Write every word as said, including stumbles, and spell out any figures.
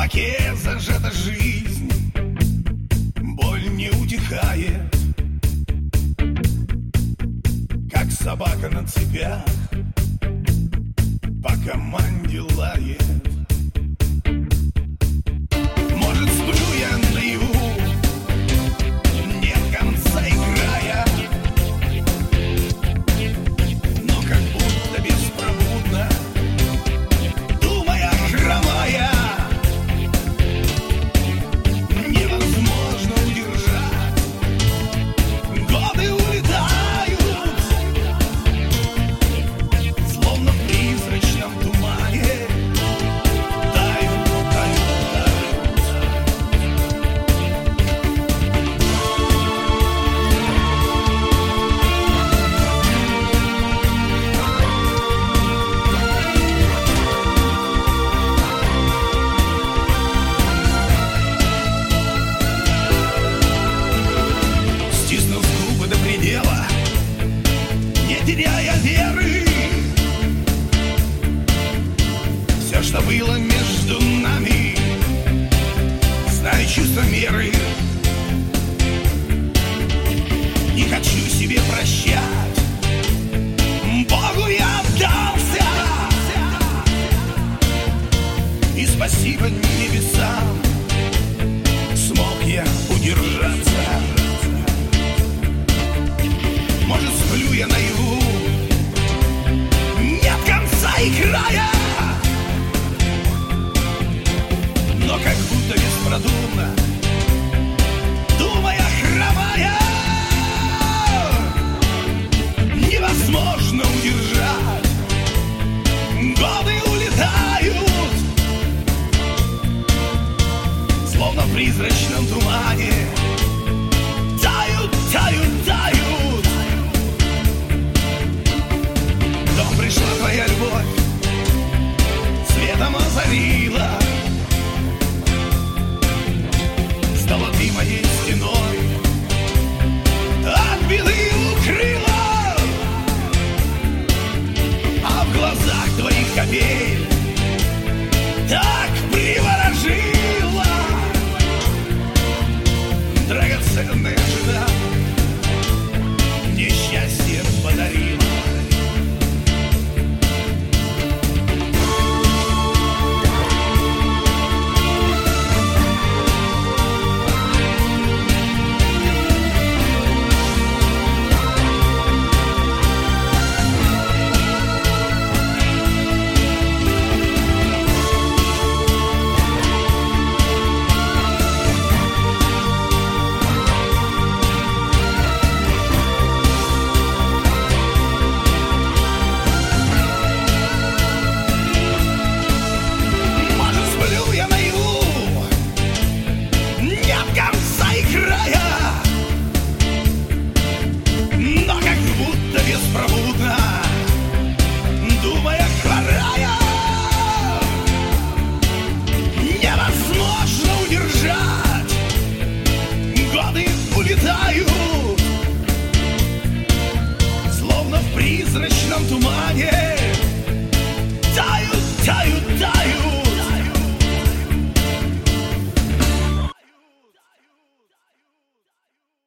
кулаке зажата жизнь, боль не утихает, как собака на цепях по команде лает. Может, сплю я наяву, нет конца и края, но как будто беспробудно, думая хромая, невозможно удержать. Годы улетают, словно в призрачном тумане, тают, тают, тают. Стиснув зубы до предела, не теряя веры, все, что было между нами, знаю чувство меры. Не хочу себе прощать, Богу я отдался, и спасибо небесам смог я удержаться. Может, сплю я наяву, нет конца и края, но как будто беспродумно, думая хромая, невозможно удержать. Годы улетают, словно в призрачном тумане, тают, тают, тают. В дом пришла твоя любовь, светом озарила, стала ты моей стеной, от беды укрыла, а в глазах твоих капель так приворожила. Драгоценная жена мне счастье подарила. Может, сплю я наяву, нет конца и края, но как будто беспробудно, думая хворая, невозможно удержать. Годы улетают, словно в призрачном тумане,